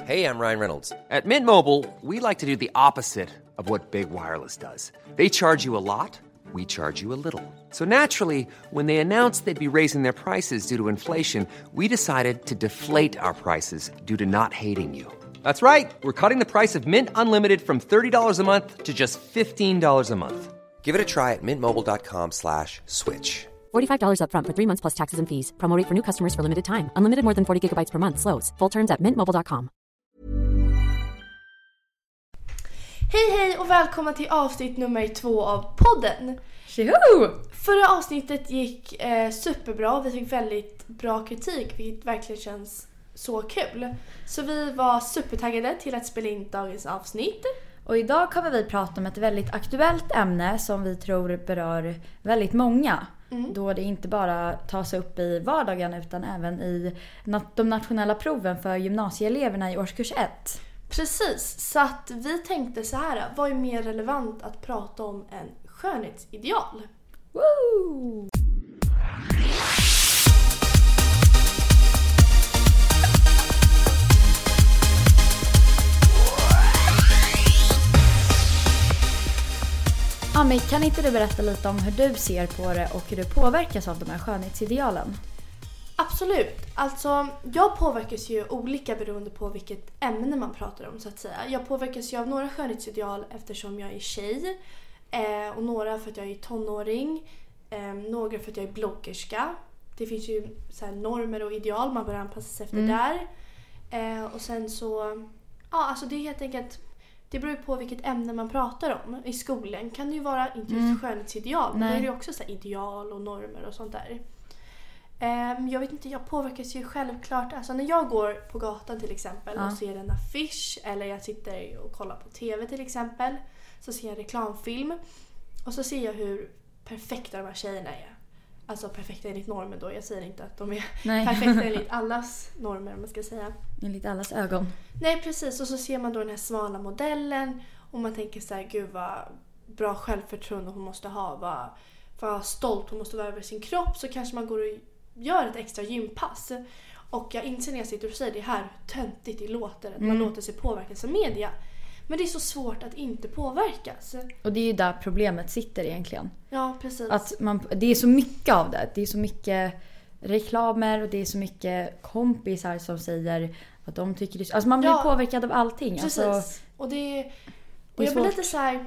Hey, I'm Ryan Reynolds. At Mint Mobile, we like to do the opposite of what Big Wireless does. They charge you a lot, we charge you a little. So naturally, when they announced they'd be raising their prices due to inflation, we decided to deflate our prices due to not hating you. That's right. We're cutting the price of Mint Unlimited from $30 a month to just $15 a month. Give it a try at mintmobile.com/switch. $45 up front for 3 months plus taxes and fees. Promo rate for new customers for limited time. Unlimited more than 40 gigabytes per month. Slows full terms at mintmobile.com. Hej och välkomna till avsnitt nummer 2 av podden. Tjoho! Förra avsnittet gick superbra. Vi fick väldigt bra kritik, vilket verkligen känns så kul. Så vi var supertaggade till att spela in dagens avsnitt. Och idag kommer vi prata om ett väldigt aktuellt ämne som vi tror berör väldigt många. Då det inte bara tas upp i vardagen utan även i de nationella proven för gymnasieeleverna i årskurs 1. Precis, så att vi tänkte så här: vad är mer relevant att prata om än skönhetsideal? Woo! Ami, kan inte du berätta lite om hur du ser på det och hur du påverkas av de här skönhetsidealen? Absolut. Alltså, jag påverkas ju olika beroende på vilket ämne man pratar om, så att säga. Jag påverkas ju av några skönhetsideal eftersom jag är tjej. Och några för att jag är tonåring. Några för att jag är bloggerska. Det finns ju så här normer och ideal man bör anpassa sig efter där. Och sen så... Ja, alltså det är helt enkelt... Det beror på vilket ämne man pratar om. I skolan kan det ju vara inte just skönhetsideal. Men då är det ju också så här ideal och normer och sånt där. Jag vet inte, jag påverkas ju självklart. Alltså när jag går på gatan till exempel och ser en affisch, eller jag sitter och kollar på tv till exempel, så ser jag en reklamfilm och så ser jag hur perfekta de här tjejerna är. Alltså perfekta enligt normer då. Jag säger inte att de är perfekta enligt allas normer, om man ska säga. Enligt allas ögon. Nej, precis. Och så ser man då den här smala modellen och man tänker så här: gud vad bra självförtroende hon måste ha, vad stolt hon måste vara över sin kropp. Så kanske man går och gör ett extra gympass. Och jag inser när jag sitter och säger det här hur töntigt det låter, att man låter sig påverkas av media. Men det är så svårt att inte påverkas. Och det är ju där problemet sitter egentligen. Ja, precis. Att det är så mycket av det. Det är så mycket reklamer och det är så mycket kompisar som säger att de tycker det. Alltså man blir påverkad av allting. Precis. Alltså, och jag blir lite så här,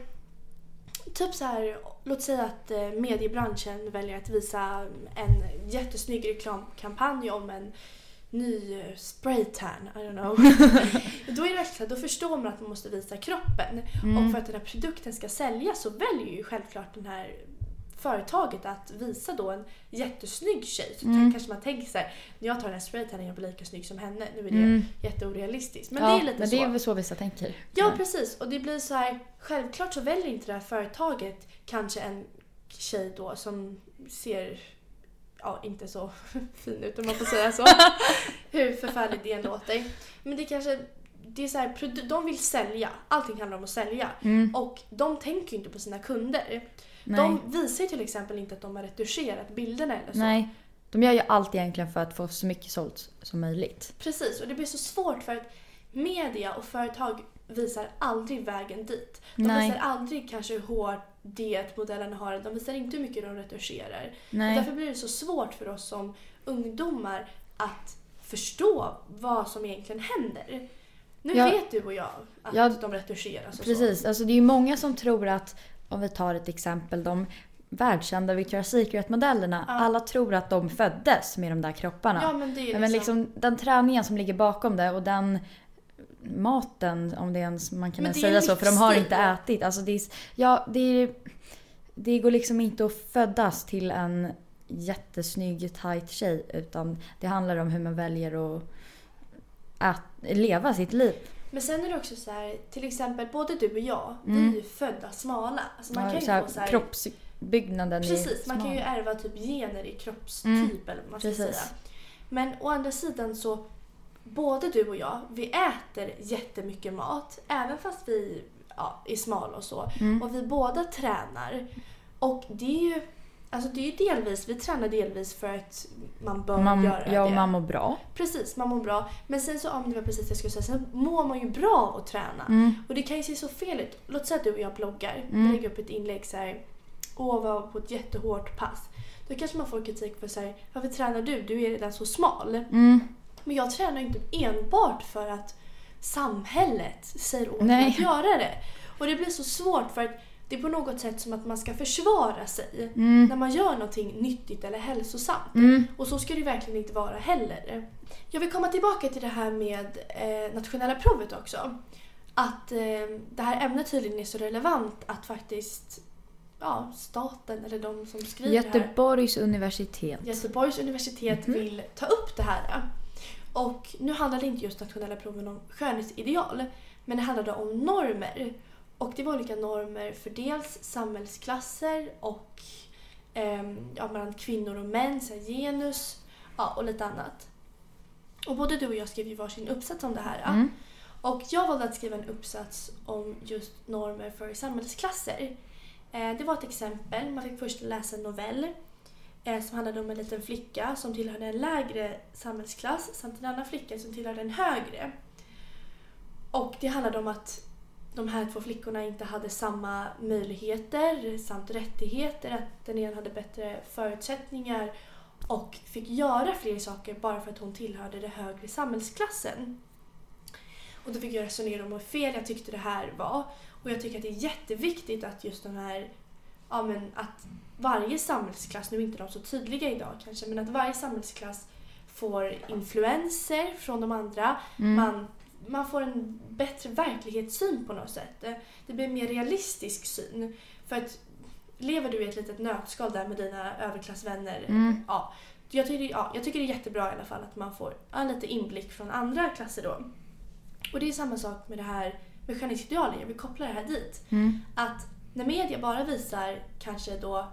typ så här, låt säga att mediebranschen väljer att visa en jättesnygg reklamkampanj om en ny spraytan, I don't know. Då är det verkligen, då förstår man att man måste visa kroppen. Och för att den här produkten ska säljas så väljer ju självklart den här företaget att visa då en jättesnygg tjej. Så kanske man tänker så här: när jag tar den här spraytanen jag blir lika snygg som henne. Nu är det jätteorealistiskt. Men det är lite men så. det är väl så vissa tänker. Ja, precis. Och det blir så här, självklart så väljer inte det här företaget kanske en tjej då som ser inte så fin ut, om man får säga så. Hur förfärligt det än låter. Men det kanske, det är så här, de vill sälja. Allting handlar om att sälja. Och de tänker ju inte på sina kunder. Nej. De visar ju till exempel inte att de har retuscherat bilderna eller så. Nej, de gör ju allt egentligen för att få så mycket sålt som möjligt. Precis, och det blir så svårt för att media och företag visar aldrig vägen dit. De visar aldrig kanske hur hårt modellerna har. De visar inte hur mycket de retuscherar. Och därför blir det så svårt för oss som ungdomar att förstå vad som egentligen händer. Nu vet du och jag att de retuscheras och precis, så. alltså det är ju många som tror att, om vi tar ett exempel, de världskända Victoria's Secret-modellerna, alla tror att de föddes med de där kropparna. Ja, men det är men liksom den träningen som ligger bakom det och den maten, om det ens man kan säga så, för de har inte ätit. Alltså det går liksom inte att födas till en jättesnygg tight tjej, utan det handlar om hur man väljer att leva sitt liv. Men sen är det också så här, till exempel både du och jag, vi är ju födda smala. Alltså man kan ju få så här, kroppsbyggnaden. Precis, man kan ju ärva typ gener i kroppstyp eller vad man ska säga. Men å andra sidan så, både du och jag, vi äter jättemycket mat, även fast vi är smala och så. Och vi båda tränar. Och det är ju Alltså det är ju delvis, vi tränar delvis för att man bör göra det. Ja, och man mår bra. Precis, man mår bra. Men sen så, det var precis det jag skulle säga, sen mår man ju bra av att träna. Och det kan ju se så fel ut. Låt säga att du och jag bloggar. Jag lägger upp ett inlägg så här, var på ett jättehårt pass. Då kanske man får kritik för så här, varför tränar du? Du är redan så smal. Men jag tränar inte enbart för att samhället säger åt mig att göra det. Och det blir så svårt för att det är på något sätt som att man ska försvara sig när man gör någonting nyttigt eller hälsosamt. Och så ska det verkligen inte vara heller. Jag vill komma tillbaka till det här med nationella provet också. Att det här ämnet tydligen är så relevant att faktiskt staten eller de som skriver Göteborgs universitet. Göteborgs universitet vill ta upp det här. Och nu handlar det inte just nationella proven om skönhetsideal, men det handlade om normer. Och det var olika normer för dels samhällsklasser och mellan kvinnor och män, så här genus och lite annat. Och både du och jag skrev ju varsin uppsats om det här. Och jag valde att skriva en uppsats om just normer för samhällsklasser. Det var ett exempel. Man fick först läsa en novell som handlade om en liten flicka som tillhörde en lägre samhällsklass samt en annan flicka som tillhörde en högre. Och det handlade om att de här två flickorna inte hade samma möjligheter samt rättigheter, att den ena hade bättre förutsättningar och fick göra fler saker bara för att hon tillhörde den högre samhällsklassen. Och då fick jag resonera om hur fel jag tyckte det här var. Och jag tycker att det är jätteviktigt att just de här, att varje samhällsklass, nu är inte de så tydliga idag kanske, men att varje samhällsklass får influenser från de andra. Man får en bättre verklighetssyn på något sätt. Det blir en mer realistisk syn. För att lever du i ett litet nötskal där med dina överklassvänner, jag tycker det är jättebra i alla fall att man får lite inblick från andra klasser då. Och det är samma sak med det här med skönhetsidealen. Jag vill koppla det här dit. Att när media bara visar kanske då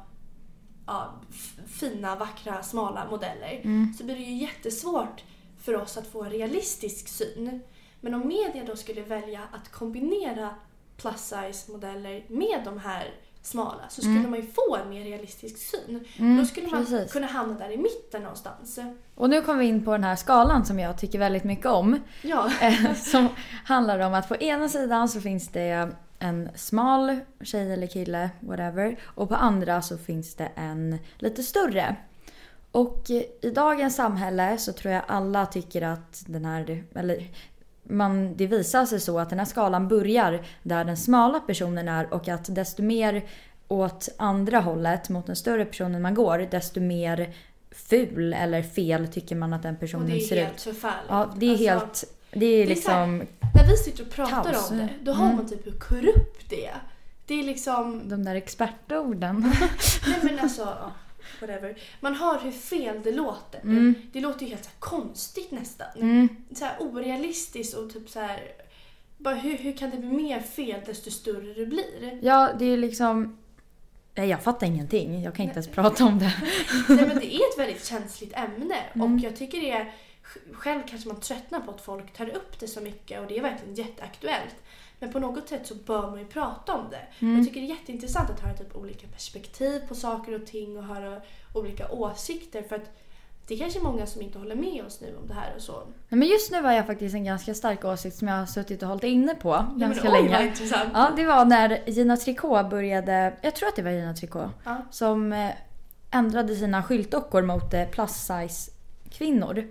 fina, vackra, smala modeller så blir det ju jättesvårt för oss att få en realistisk syn. Men om media då skulle välja att kombinera plus size modeller med de här smala så skulle man ju få en mer realistisk syn. Då skulle man kunna hamna där i mitten någonstans. Och nu kommer vi in på den här skalan som jag tycker väldigt mycket om. Ja. Som handlar om att på ena sidan så finns det en smal tjej eller kille, whatever. Och på andra så finns det en lite större. Och i dagens samhälle så tror jag alla tycker att den här, det visar sig så att den här skalan börjar där den smala personen är och att desto mer åt andra hållet mot den större personen man går, desto mer ful eller fel tycker man att den personen ser ut. Och det är helt förfärligt. Ja, det är helt... Det är liksom... Här, när vi sitter och pratar kaos. om det, då har man typ hur korrupt det är. Det är liksom... De där expertorden. Nej men alltså... Whatever. Man hör hur fel det låter. Det låter ju helt så här konstigt nästan. Så här orealistiskt och typ så här, bara hur kan det bli mer fel desto större det blir? Ja, det är liksom... Nej, jag fattar ingenting. Jag kan inte ens prata om det. Nej, men det är ett väldigt känsligt ämne. Och jag tycker det är... Själv kanske man tröttnar på att folk tar upp det så mycket. Och det är verkligen jätteaktuellt. Men på något sätt så bör man ju prata om det. Jag tycker det är jätteintressant att höra typ olika perspektiv på saker och ting. Och höra olika åsikter. För att det är kanske många som inte håller med oss nu om det här och så. Men just nu var jag faktiskt en ganska stark åsikt som jag har suttit och hållit inne på ganska länge. Vad intressant. Ja, det var när Gina Tricot började, jag tror att det var Gina Tricot, som ändrade sina skyltdockor mot plus size kvinnor.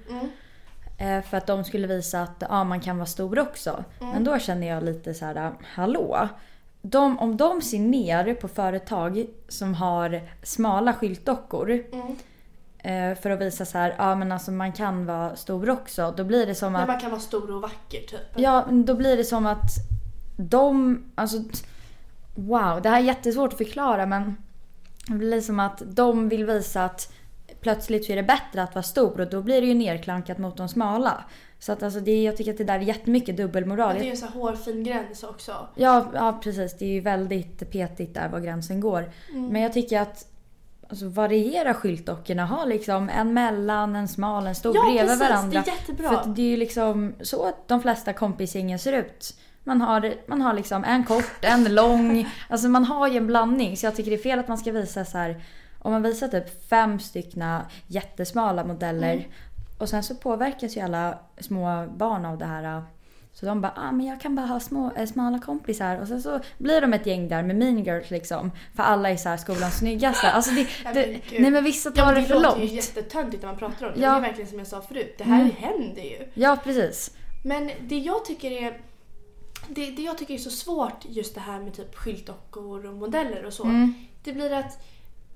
För att de skulle visa att man kan vara stor också. Men då känner jag lite så här, hallå. Om de ser ner på företag som har smala skyltdockor för att visa så här, men alltså man kan vara stor också. Då blir det som att... man kan vara stor och vacker typ. Ja, då blir det som att alltså... Wow, det här är jättesvårt att förklara, men det blir som att de vill visa att plötsligt så är det bättre att vara stor och då blir det ju nerklankat mot de smala. Så att alltså jag tycker att det där är jättemycket dubbelmoral. Ja, det är ju en så här hårfin gräns också. Ja, precis. Det är ju väldigt petigt där var gränsen går. Men jag tycker att alltså, variera skyltdockorna. Ha liksom en mellan, en smal, en stor bredvid varandra. Det är jättebra. För att det är ju liksom så att de flesta kompisgängen ser ut. Man har liksom en kort, en lång. Alltså man har ju en blandning. Så jag tycker det är fel att man ska visa så här... om man visar typ 5 styckna jättesmala modeller och sen så påverkas ju alla små barn av det här. Så de bara, men jag kan bara ha smala kompisar. Och sen så blir de ett gäng där med mean girls liksom. För alla är så här skolans snyggaste. Alltså nej men vissa tar det för långt. Det låter ju jättetöntigt när man pratar om det. Ja. Det är verkligen som jag sa förut. Det här händer ju. Ja, precis. Men det jag tycker är så svårt just det här med typ skyltdockor och modeller och så. Det blir att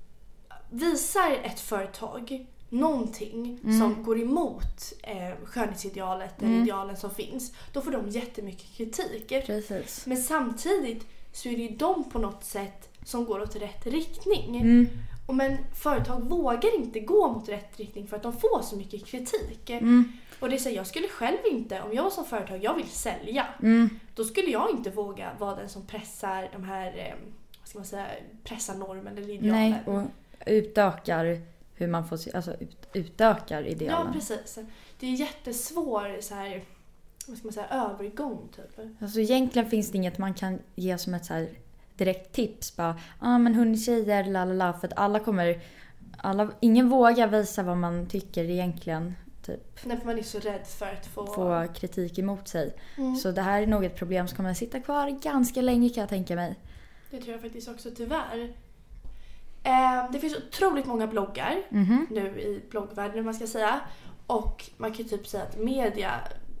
visar ett företag någonting som går emot skönhetsidealet eller idealen som finns, då får de jättemycket kritik. Precis. Men samtidigt så är det ju de på något sätt som går åt rätt riktning. Men företag vågar inte gå mot rätt riktning för att de får så mycket kritik. Och det är så, jag skulle själv inte, om jag var som företag, jag vill sälja. Då skulle jag inte våga vara den som pressar de här, vad ska man säga, pressar normen eller idealen. Nej, och utökar hur man får, alltså utökar idealen. Ja, precis. Det är jättesvår så här, vad ska man säga, övergång typ. Alltså egentligen finns det inget man kan ge som ett så här direkt tips. Bara, men hon tjejer, lalala. För att ingen vågar visa vad man tycker egentligen. Typ. Nej, för man är så rädd för att få kritik emot sig. Så det här är nog ett problem som kommer att sitta kvar ganska länge, kan jag tänka mig. Det tror jag faktiskt också, tyvärr. Det finns otroligt många bloggar nu i bloggvärlden, man ska säga. Och man kan typ säga att media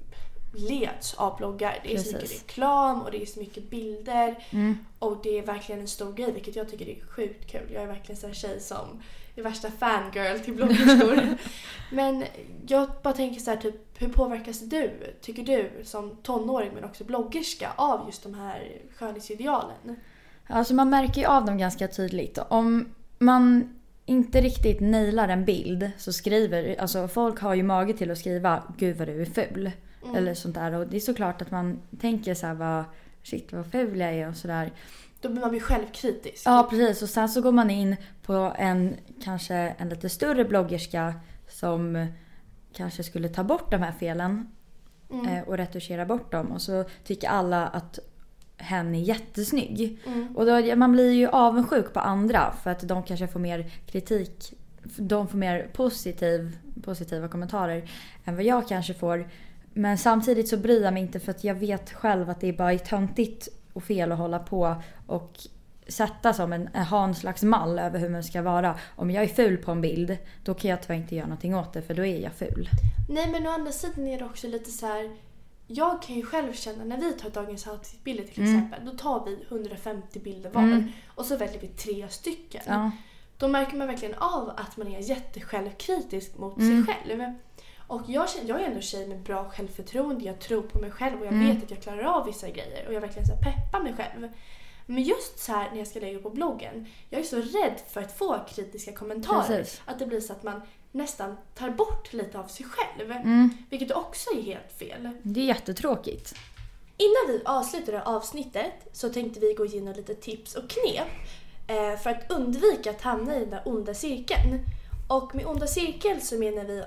leds av bloggar. Det är så mycket reklam och det är så mycket bilder. Och det är verkligen en stor grej, vilket jag tycker är sjukt kul. Jag är verkligen en sån tjej som är värsta fangirl till bloggerskor. Men jag bara tänker så här, typ, hur påverkas du, tycker du, som tonåring men också bloggerska, av just de här skönhetsidealen? Alltså man märker ju av dem ganska tydligt. Om man inte riktigt nailar en bild så skriver, alltså folk har ju mage till att skriva gud vad du är ful. Eller sånt där. Och det är såklart att man tänker så här, vad ful jag är och sådär. Då blir man ju självkritisk. Ja, precis. Och sen så går man in på kanske en lite större bloggerska som kanske skulle ta bort de här felen och retuschera bort dem. Och så tycker alla att hen är jättesnygg. Och då, man blir ju avundsjuk på andra för att de kanske får mer kritik. De får mer positiva kommentarer än vad jag kanske får. Men samtidigt så bryr jag mig inte, för att jag vet själv att det är bara töntigt och fel att hålla på och sätta som ha en slags mall över hur man ska vara. Om jag är ful på en bild, då kan jag tyvärr inte göra någonting åt det, för då är jag ful. Nej, men å andra sidan är det också lite så här. Jag kan ju själv känna, när vi tar dagens outfit-bilder till exempel, då tar vi 150 bilder var och så väljer vi 3 stycken. Ja. Då märker man verkligen av att man är jättesjälvkritisk mot sig själv. Och jag är ändå tjej med bra självförtroende. Jag tror på mig själv och jag vet att jag klarar av vissa grejer. Och jag verkligen så här peppar mig själv. Men just så här när jag ska lägga på bloggen, jag är så rädd för att få kritiska kommentarer. Precis. Att det blir så att man nästan tar bort lite av sig själv. Vilket också är helt fel. Det är jättetråkigt. Innan vi avslutar det här avsnittet så tänkte vi gå igenom lite tips och knep för att undvika att hamna i den där onda cirkeln. Och med onda cirkel så menar vi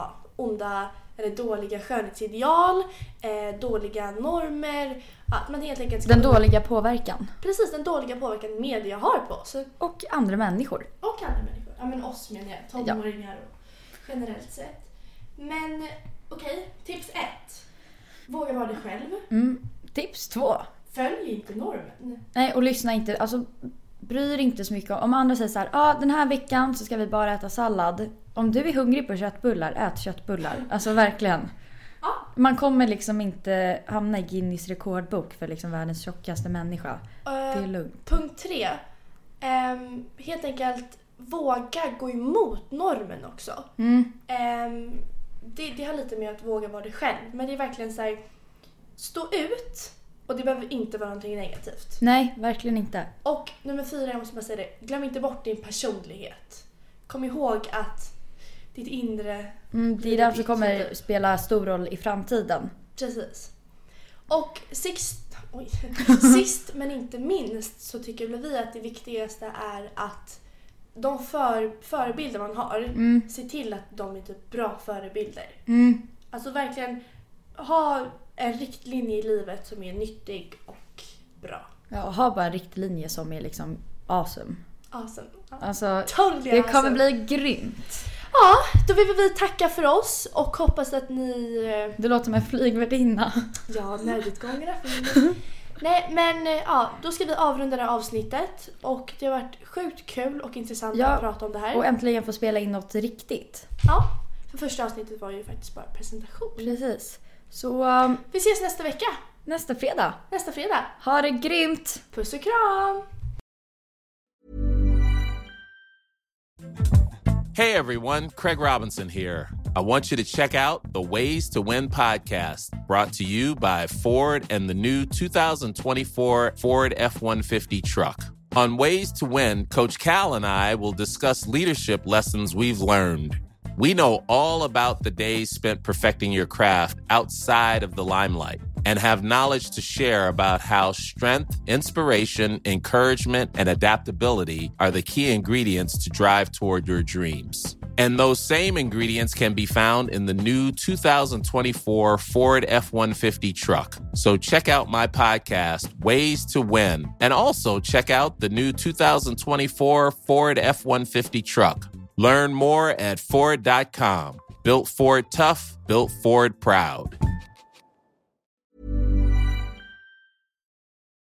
onda eller dåliga skönhetsideal, dåliga normer, att man helt enkelt ska... Den dåliga påverkan. Precis, den dåliga påverkan media har på oss. Och andra människor. Ja, men oss menar jag, tonåringar och generellt sett. Men okej, tips 1. Våga vara dig själv. Tips 2. Följ inte normen. Nej, och lyssna inte, alltså bryr inte så mycket om andra säger så här, den här veckan så ska vi bara äta sallad. Om du är hungrig på köttbullar, ät köttbullar. Alltså verkligen. Ja. Man kommer liksom inte hamna i Guinness rekordbok för liksom världens tjockaste människa. Det är lugnt. Punkt 3. Helt enkelt våga gå emot normen också. Det har lite med att våga vara dig själv. Men det är verkligen så här, stå ut. Och det behöver inte vara någonting negativt. Nej, verkligen inte. Och nummer 4, jag måste bara säga det. Glöm inte bort din personlighet. Kom ihåg att ditt inre... det är det som kommer spela stor roll i framtiden. Precis. Och sist men inte minst så tycker vi att det viktigaste är att de förebilder man har, se till att de är typ bra förebilder. Alltså verkligen ha en riktlinje i livet som är nyttig och bra. Ja, ha bara en riktlinje som är liksom awesome. Awesome. Alltså, Totally det kommer awesome. bli grymt. Ja, då vill vi tacka för oss och hoppas att ni... Det låter som en flygvärdinna. Ja, nödutgångarna. Nej, men ja, då ska vi avrunda det här avsnittet. Och det har varit sjukt kul och intressant att prata om det här. Och äntligen få spela in något riktigt. Ja, för första avsnittet var ju faktiskt bara presentation. Precis. Så vi ses nästa vecka. nästa fredag. Ha det grymt. Puss och kram. Hey everyone, Craig Robinson here. I want you to check out the Ways to Win podcast, brought to you by Ford and the new 2024 Ford F-150 truck. On Ways to Win, Coach Cal and I will discuss leadership lessons we've learned. We know all about the days spent perfecting your craft outside of the limelight and have knowledge to share about how strength, inspiration, encouragement, and adaptability are the key ingredients to drive toward your dreams. And those same ingredients can be found in the new 2024 Ford F-150 truck. So check out my podcast, Ways to Win, and also check out the new 2024 Ford F-150 truck. Learn more at Ford.com. Built Ford tough, built Ford proud.